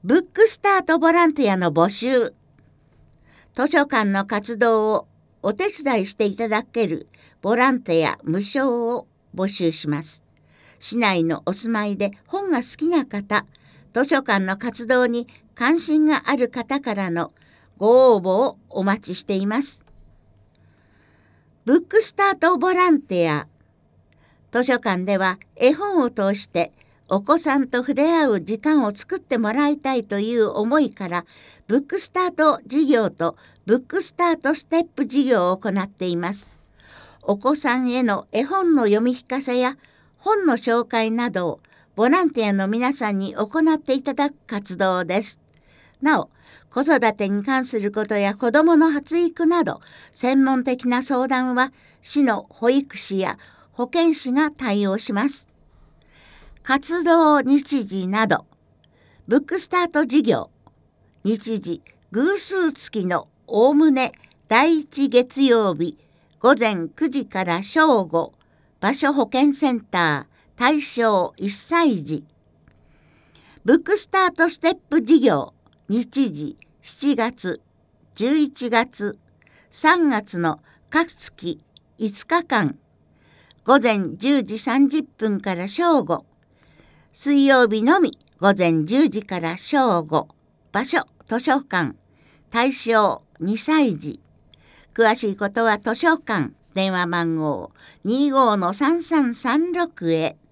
ブックスタートボランティアの募集。図書館の活動をお手伝いしていただけるボランティア無償を募集します。市内のお住まいで本が好きな方、図書館の活動に関心がある方からのご応募をお待ちしています。ブックスタートボランティア。図書館では絵本を通してお子さんと触れ合う時間を作ってもらいたいという思いからブックスタート事業とブックスタートステップ事業を行っています。お子さんへの絵本の読み聞かせや本の紹介などをボランティアの皆さんに行っていただく活動です。なお、子育てに関することや子どもの発育など専門的な相談は市の保育士や保健師が対応します。活動日時など、ブックスタート事業、日時、偶数月のおおむね第1月曜日、午前9時から正午、場所保健センター、対象1歳児。ブックスタートステップ事業、日時、7月、11月、3月の各月5日間、午前10時30分から正午、水曜日のみ午前10時から正午、場所図書館、対象2歳児。詳しいことは図書館電話番号25-3336へ。